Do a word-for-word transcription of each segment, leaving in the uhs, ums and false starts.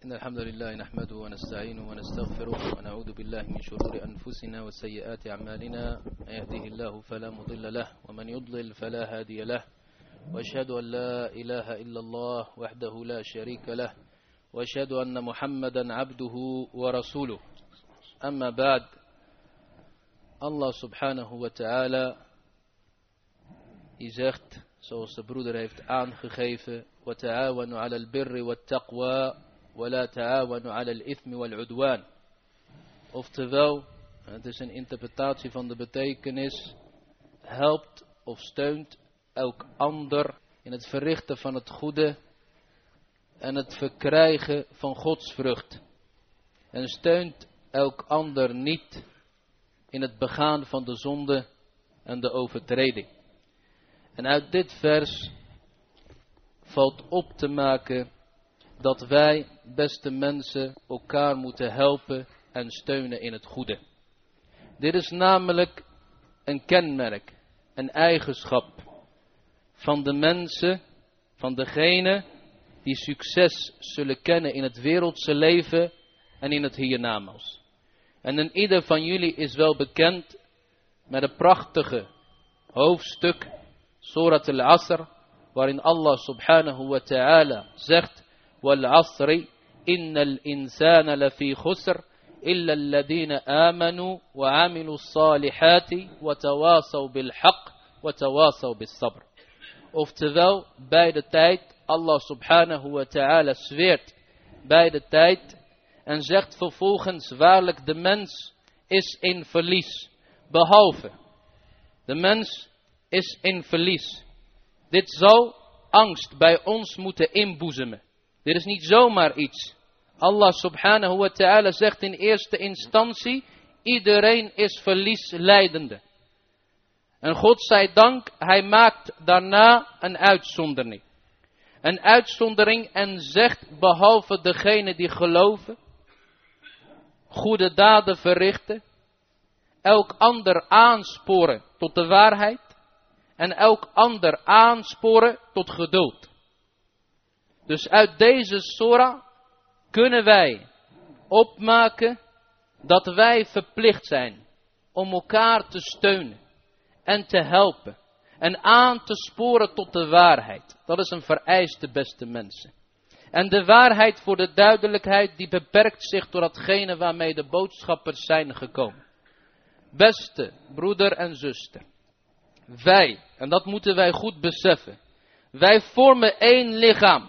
إن الحمد لله نحمده ونستعينه ونستغفره ونعوذ بالله من شرور أنفسنا وسيئات أعمالنا. من يهده الله فلا مضل له ومن يضلل فلا هادي له، وأشهد أن لا إله إلا الله وحده لا شريك له، وأشهد أن محمدا عبده ورسوله. أما بعد، Allah subhanahu wa ta'ala die zegt, zoals de broeder heeft aangegeven: wa ta'awanu 'ala al-birri wat-taqwa wa la ta'awanu 'ala al-ithmi wal-'udwan. Oftewel, het is een interpretatie van de betekenis: helpt of steunt elk ander in het verrichten van het goede en het verkrijgen van godsvrucht, en steunt elk ander niet in het begaan van de zonde en de overtreding. En uit dit vers valt op te maken dat wij, beste mensen, elkaar moeten helpen en steunen in het goede. Dit is namelijk een kenmerk, een eigenschap van de mensen, van degenen die succes zullen kennen in het wereldse leven en in het hiernamaals. En een ieder van jullie is wel bekend met een prachtige hoofdstuk, Surat al-Asr, waarin Allah subhanahu wa ta'ala zegt: Wal asri, innal insana lafi khusr, illa alladhina amanu wa amilu salihati, wa tawasaw bil haqq, wa tawasaw bis sabr. Oftewel, bij de tijd, Allah subhanahu wa ta'ala zweert bij de tijd en zegt vervolgens: waarlijk, de mens is in verlies, behalve de mens is in verlies. Dit zou angst bij ons moeten inboezemen. Dit is niet zomaar iets. Allah subhanahu wa ta'ala zegt in eerste instantie: iedereen is verlieslijdende. En God zij dank, hij maakt daarna een uitzondering. Een uitzondering en zegt: behalve degene die geloven, goede daden verrichten, elk ander aansporen tot de waarheid en elk ander aansporen tot geduld. Dus uit deze surah kunnen wij opmaken dat wij verplicht zijn om elkaar te steunen en te helpen en aan te sporen tot de waarheid. Dat is een vereiste, beste mensen. En de waarheid, voor de duidelijkheid, die beperkt zich door datgene waarmee de boodschappers zijn gekomen. Beste broeder en zuster, wij, en dat moeten wij goed beseffen, wij vormen één lichaam,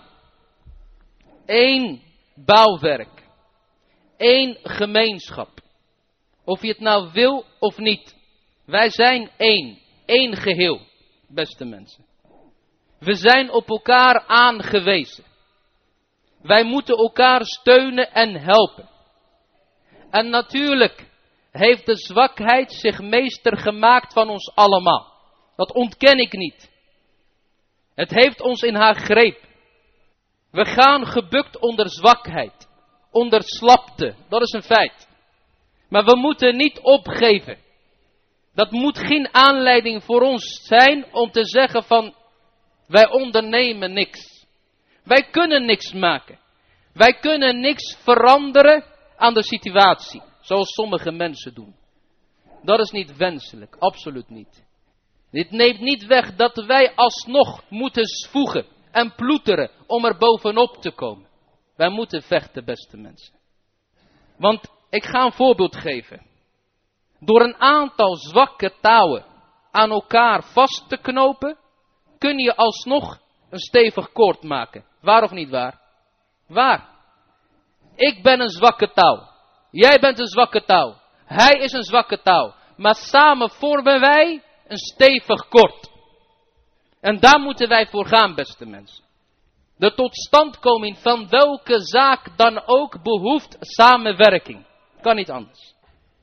één bouwwerk, één gemeenschap. Of je het nou wil of niet, wij zijn één, één geheel, beste mensen. We zijn op elkaar aangewezen. Wij moeten elkaar steunen en helpen. En natuurlijk heeft de zwakheid zich meester gemaakt van ons allemaal. Dat ontken ik niet. Het heeft ons in haar greep. We gaan gebukt onder zwakheid, onder slapte. Dat is een feit. Maar we moeten niet opgeven. Dat moet geen aanleiding voor ons zijn om te zeggen van: wij ondernemen niks. Wij kunnen niks maken. Wij kunnen niks veranderen aan de situatie, zoals sommige mensen doen. Dat is niet wenselijk, absoluut niet. Dit neemt niet weg dat wij alsnog moeten zwoegen en ploeteren om er bovenop te komen. Wij moeten vechten, beste mensen. Want ik ga een voorbeeld geven. Door een aantal zwakke touwen aan elkaar vast te knopen, kun je alsnog een stevig koord maken. Waar of niet waar? Waar? Ik ben een zwakke touw. Jij bent een zwakke touw. Hij is een zwakke touw. Maar samen vormen wij een stevig koord. En daar moeten wij voor gaan, beste mensen. De totstandkoming van welke zaak dan ook behoeft samenwerking. Kan niet anders.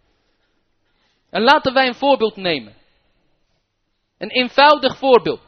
En laten wij een voorbeeld nemen. Een eenvoudig voorbeeld.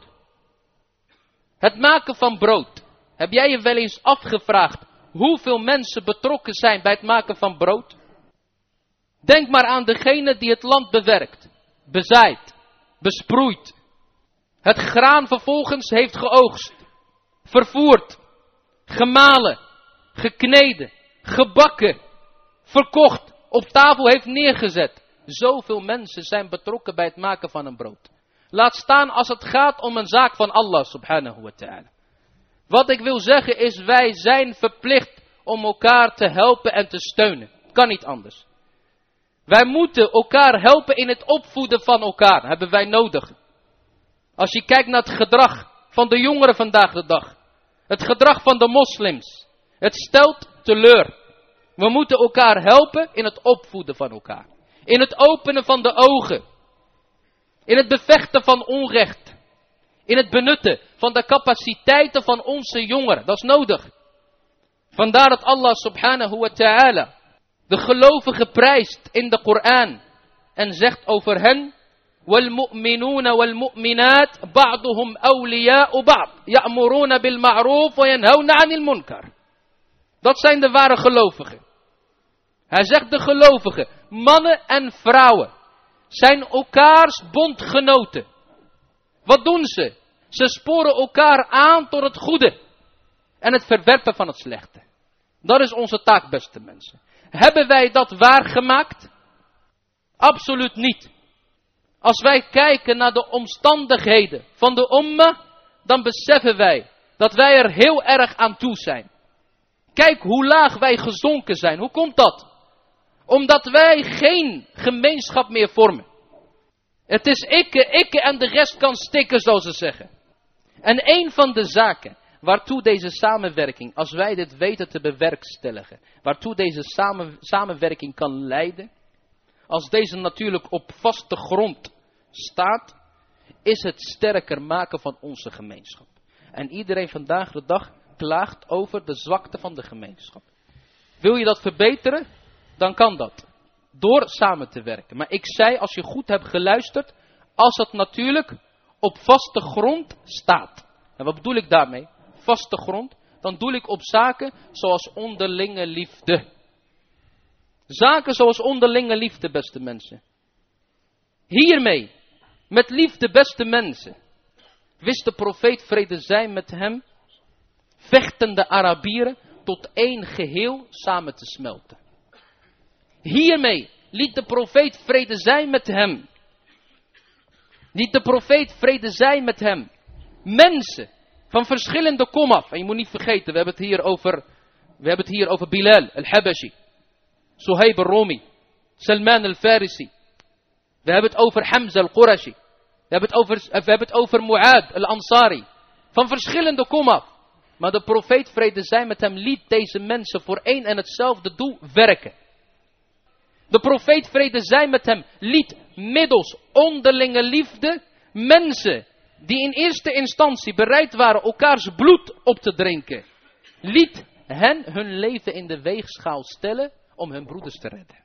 Het maken van brood. Heb jij je wel eens afgevraagd hoeveel mensen betrokken zijn bij het maken van brood? Denk maar aan degene die het land bewerkt, bezaait, besproeit. Het graan vervolgens heeft geoogst, vervoerd, gemalen, gekneden, gebakken, verkocht, op tafel heeft neergezet. Zoveel mensen zijn betrokken bij het maken van een brood. Laat staan als het gaat om een zaak van Allah subhanahu wa ta'ala. Wat ik wil zeggen is, wij zijn verplicht om elkaar te helpen en te steunen. Kan niet anders. Wij moeten elkaar helpen in het opvoeden van elkaar. Dat hebben wij nodig. Als je kijkt naar het gedrag van de jongeren vandaag de dag. Het gedrag van de moslims. Het stelt teleur. We moeten elkaar helpen in het opvoeden van elkaar. In het openen van de ogen. In het bevechten van onrecht. In het benutten van de capaciteiten van onze jongeren. Dat is nodig. Vandaar dat Allah subhanahu wa ta'ala de gelovigen prijst in de Koran. En zegt over hen. وَالْمُؤْمِنُونَ وَالْمُؤْمِنَاتِ بَعْضُهُمْ أَوْلِيَاءُ بَعْضٍ يَأْمُرُونَ بِالْمَعْرُوفِ وَيَنْهَوْنَ عَنِ الْمُنكَرِ. Dat zijn de ware gelovigen. Hij zegt de gelovigen, mannen en vrouwen, zijn elkaars bondgenoten. Wat doen ze? Ze sporen elkaar aan tot het goede. En het verwerpen van het slechte. Dat is onze taak, beste mensen. Hebben wij dat waargemaakt? Absoluut niet. Als wij kijken naar de omstandigheden van de umma, dan beseffen wij dat wij er heel erg aan toe zijn. Kijk hoe laag wij gezonken zijn. Hoe komt dat? Omdat wij geen gemeenschap meer vormen. Het is ikke, ikke en de rest kan stikken, zoals ze zeggen. En een van de zaken waartoe deze samenwerking, als wij dit weten te bewerkstelligen, waartoe deze samen, samenwerking kan leiden, als deze natuurlijk op vaste grond staat, is het sterker maken van onze gemeenschap. En iedereen vandaag de dag klaagt over de zwakte van de gemeenschap. Wil je dat verbeteren? Dan kan dat. Door samen te werken. Maar ik zei, als je goed hebt geluisterd, als het natuurlijk op vaste grond staat. En wat bedoel ik daarmee? Vaste grond. Dan doe ik op zaken zoals onderlinge liefde. Zaken zoals onderlinge liefde, beste mensen. Hiermee, met liefde, beste mensen, wist de profeet, vrede zij met hem, vechtende Arabieren tot één geheel samen te smelten. Hiermee liet de profeet, vrede zij met hem, liet de profeet, vrede zij met hem, mensen van verschillende komaf. En je moet niet vergeten, we hebben het hier over, we hebben het hier over Bilal al-Habashi, Suhaib al-Rumi, Salman al-Farisi. We hebben het over Hamza al-Qurashi. We hebben het over, we hebben het over Mu'ad al-Ansari. Van verschillende komaf. Maar de profeet, vrede zij met hem, liet deze mensen voor één en hetzelfde doel werken. De profeet, vrede zij met hem, liet middels onderlinge liefde mensen die in eerste instantie bereid waren elkaars bloed op te drinken, liet hen hun leven in de weegschaal stellen om hun broeders te redden.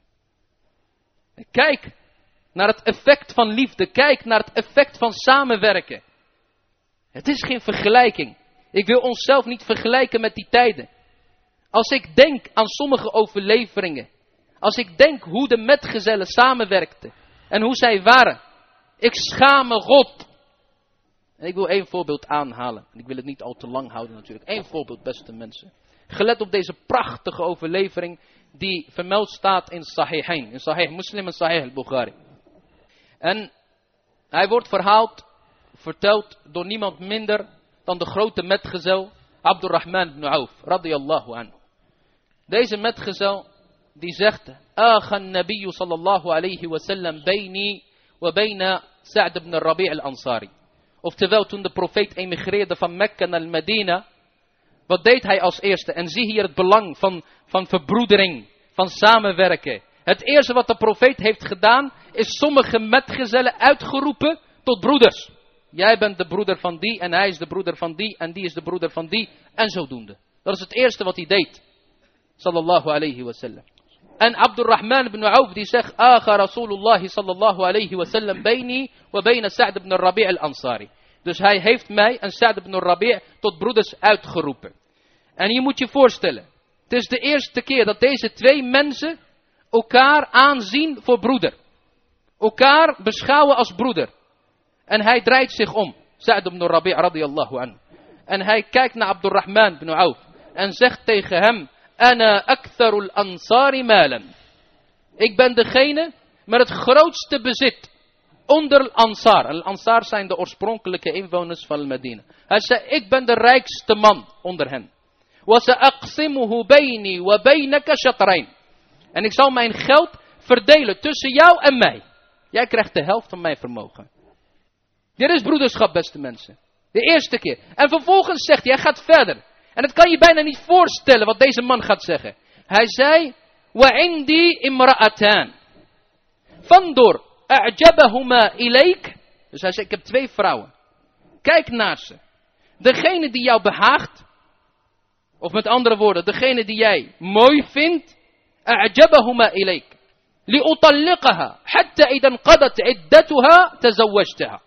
Kijk naar het effect van liefde. Kijk naar het effect van samenwerken. Het is geen vergelijking. Ik wil onszelf niet vergelijken met die tijden. Als ik denk aan sommige overleveringen. Als ik denk hoe de metgezellen samenwerkten. En hoe zij waren. Ik schaam me God. En ik wil één voorbeeld aanhalen. En ik wil het niet al te lang houden natuurlijk. Eén voorbeeld, beste mensen. Gelet op deze prachtige overlevering die vermeld staat in Sahihain. In Sahih Muslim en Sahih al-Bukhari. En hij wordt verhaald, verteld door niemand minder dan de grote metgezel Abdurrahman ibn Auf, radiyallahu anhu. Deze metgezel die zegt, Aghan Nabiyyu sallallahu alayhi wa sallam bayni wa bayna Sa'd ibn Rabi' al-Ansari. Oftewel, toen de profeet emigreerde van Mekka naar Medina, wat deed hij als eerste? En zie hier het belang van, van verbroedering, van samenwerken. Het eerste wat de profeet heeft gedaan, is sommige metgezellen uitgeroepen tot broeders. Jij bent de broeder van die en hij is de broeder van die en die is de broeder van die en zodoende. Dat is het eerste wat hij deed. Sallallahu alayhi wa sallam. En Abdurrahman ibn Auf die zegt, Aga Rasulullah sallallahu alayhi wa sallam bayni wa bayna Sa'd ibn Rabi' al-Ansari. Dus hij heeft mij en Sa'd ibn Rabi' tot broeders uitgeroepen. En je moet je voorstellen, het is de eerste keer dat deze twee mensen elkaar aanzien voor broeder. Elkaar beschouwen als broeder. En hij draait zich om. Sa'd ibn Rabi' radiyallahu anhu. En hij kijkt naar Abdurrahman ibn Auf. En zegt tegen hem, Ana aktharul ansari malan. Ik ben degene met het grootste bezit onder Ansar. Al Ansar zijn de oorspronkelijke inwoners van Medina. Hij zei, ik ben de rijkste man onder hen. Wa sa'aqsimuhu bayni wa baynaka shatrayn. En ik zal mijn geld verdelen tussen jou en mij. Jij krijgt de helft van mijn vermogen. Dit is broederschap, beste mensen. De eerste keer. En vervolgens zegt hij, hij gaat verder. En het kan je bijna niet voorstellen wat deze man gaat zeggen. Hij zei, wa indi imra'atan. Vandoor a'jabahuma ilayk. Dus hij zei, ik heb twee vrouwen. Kijk naar ze. Degene die jou behaagt. Of met andere woorden, degene die jij mooi vindt. A'jabahuma ilayk. Li'utalliqaha. Hatta idan qadat iddatuha tazawwajtaha.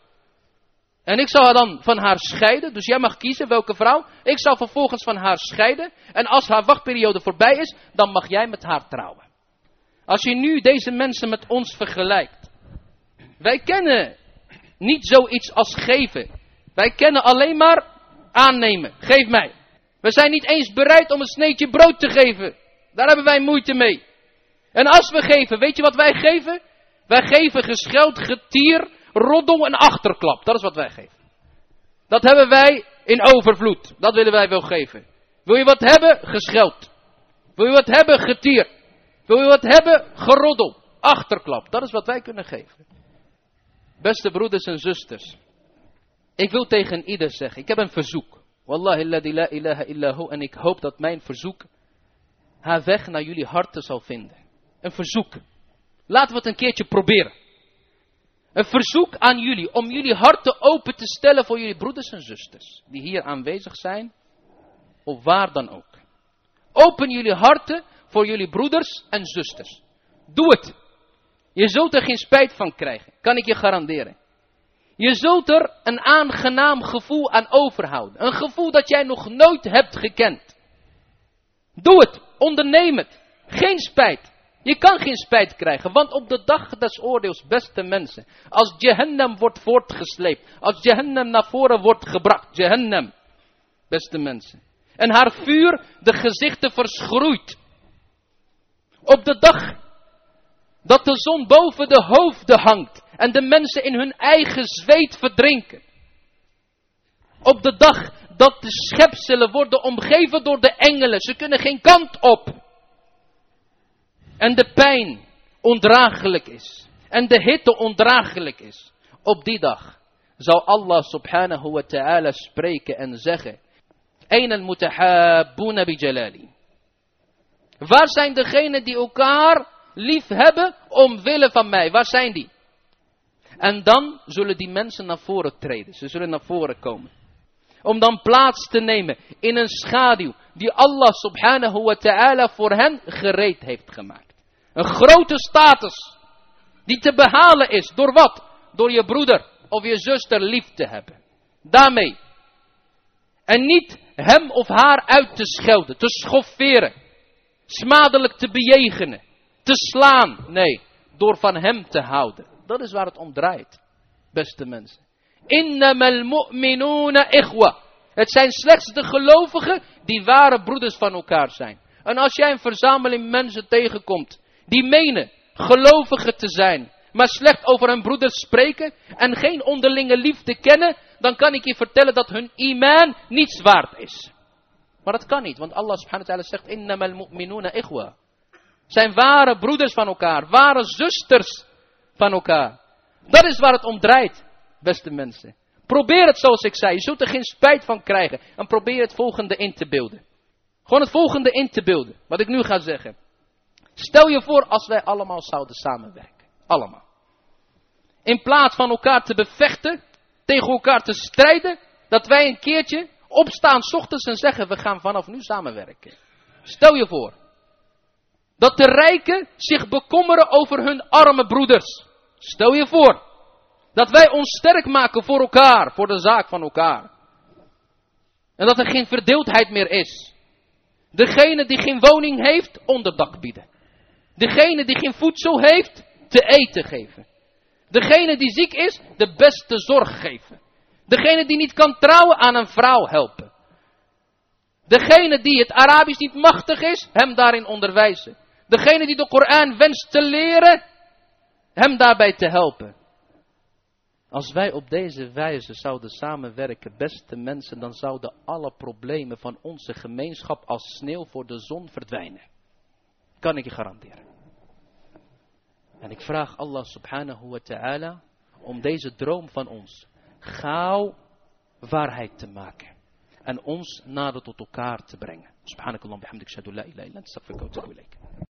En ik zal dan van haar scheiden. Dus jij mag kiezen welke vrouw. Ik zal vervolgens van haar scheiden. En als haar wachtperiode voorbij is, dan mag jij met haar trouwen. Als je nu deze mensen met ons vergelijkt. Wij kennen niet zoiets als geven. Wij kennen alleen maar aannemen. Geef mij. We zijn niet eens bereid om een sneetje brood te geven. Daar hebben wij moeite mee. En als we geven, weet je wat wij geven? Wij geven gescheld, getier, roddel en achterklap. Dat is wat wij geven. Dat hebben wij in overvloed. Dat willen wij wel geven. Wil je wat hebben? Gescheld. Wil je wat hebben? Getier. Wil je wat hebben? Geroddel. Achterklap. Dat is wat wij kunnen geven. Beste broeders en zusters. Ik wil tegen ieder zeggen. Ik heb een verzoek. Wallahi alladhi la ilaha illahu. En ik hoop dat mijn verzoek haar weg naar jullie harten zal vinden. Een verzoek. Laten we het een keertje proberen. Een verzoek aan jullie om jullie harten open te stellen voor jullie broeders en zusters. Die hier aanwezig zijn. Of waar dan ook. Open jullie harten voor jullie broeders en zusters. Doe het. Je zult er geen spijt van krijgen. Kan ik je garanderen. Je zult er een aangenaam gevoel aan overhouden. Een gevoel dat jij nog nooit hebt gekend. Doe het. Onderneem het. Geen spijt. Je kan geen spijt krijgen. Want op de dag des oordeels, beste mensen. Als Jahannam wordt voortgesleept. Als Jahannam naar voren wordt gebracht. Jahannam. Beste mensen. En haar vuur de gezichten verschroeit. Op de dag dat de zon boven de hoofden hangt. En de mensen in hun eigen zweet verdrinken. Op de dag dat de schepselen worden omgeven door de engelen. Ze kunnen geen kant op. En de pijn ondraaglijk is. En de hitte ondraaglijk is. Op die dag zal Allah subhanahu wa ta'ala spreken en zeggen. Aina al-mutahabbuna bi jalali. Waar zijn degenen die elkaar lief hebben omwille van mij? Waar zijn die? En dan zullen die mensen naar voren treden. Ze zullen naar voren komen. Om dan plaats te nemen in een schaduw die Allah subhanahu wa ta'ala voor hen gereed heeft gemaakt. Een grote status die te behalen is. Door wat? Door je broeder of je zuster lief te hebben. Daarmee. En niet hem of haar uit te schelden, te schofferen. Smadelijk te bejegenen. Te slaan. Nee, door van hem te houden. Dat is waar het om draait. Beste mensen. Innamal mu'minuna ikhwa. Het zijn slechts de gelovigen die ware broeders van elkaar zijn. En als jij een verzameling mensen tegenkomt. Die menen gelovigen te zijn. Maar slecht over hun broeders spreken. En geen onderlinge liefde kennen. Dan kan ik je vertellen dat hun iman niets waard is. Maar dat kan niet. Want Allah subhanahu wa ta'ala zegt. Innamal mu'minuna ikhwa. Zijn ware broeders van elkaar. Ware zusters van elkaar. Dat is waar het om draait. Beste mensen. Probeer het zoals ik zei. Je zult er geen spijt van krijgen. En probeer het volgende in te beelden. Gewoon het volgende in te beelden. Wat ik nu ga zeggen. Stel je voor als wij allemaal zouden samenwerken. Allemaal. In plaats van elkaar te bevechten. Tegen elkaar te strijden. Dat wij een keertje opstaan 's ochtends en zeggen. We gaan vanaf nu samenwerken. Stel je voor. Dat de rijken zich bekommeren over hun arme broeders. Stel je voor. Dat wij ons sterk maken voor elkaar. Voor de zaak van elkaar. En dat er geen verdeeldheid meer is. Degene die geen woning heeft, onderdak bieden. Degene die geen voedsel heeft, te eten geven. Degene die ziek is, de beste zorg geven. Degene die niet kan trouwen, aan een vrouw helpen. Degene die het Arabisch niet machtig is, hem daarin onderwijzen. Degene die de Koran wenst te leren, hem daarbij te helpen. Als wij op deze wijze zouden samenwerken, beste mensen, dan zouden alle problemen van onze gemeenschap als sneeuw voor de zon verdwijnen. Kan ik je garanderen. En ik vraag Allah subhanahu wa ta'ala om deze droom van ons gauw waarheid te maken. En ons nader tot elkaar te brengen. Subhanakallah bihamdik, shadu la ilaha illa anta, astaghfiruka wa atubu ilayk.